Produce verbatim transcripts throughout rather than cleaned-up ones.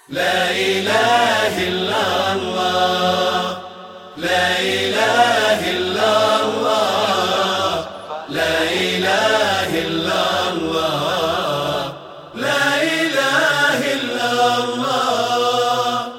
لا إله إلا الله، لا إله إلا الله، لا إله إلا الله، لا إله إلا الله.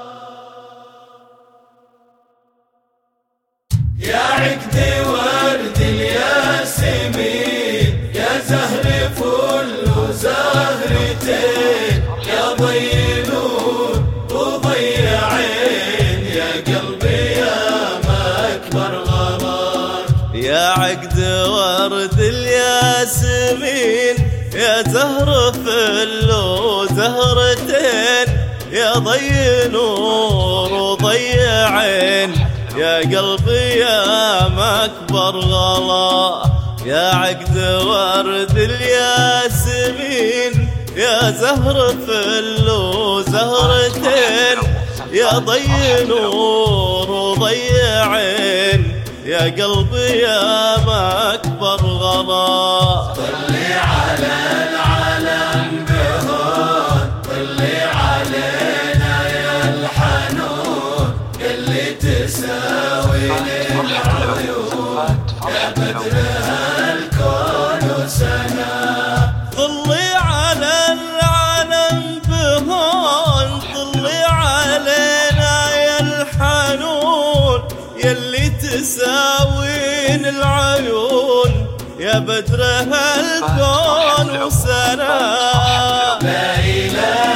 يا عقد ورد الياسمين، يا زهر فل وزهرتين، يا ضي نور وضي عين، يا قلبي يا مكبر غرار. يا عقد ورد الياسمين، يا زهر فل وزهرتين، يا ضي نور وضي عين، يا قلبي يا مكبر غلا. يا عقد ورد الياسمين، يا زهر فل وزهرتين، يا ضي نور وضي عين، يا قلبي يا مكبر غلا. طلي على العالم بهون، طلي علينا يا الحنون، اللي تساوي للعيون، يا بدرها الكون وسنا. طلي على العالم بهون، طلي علينا يا الحنون، يلي تساوين العيون، يا بدرها الكون وسنا. لا إله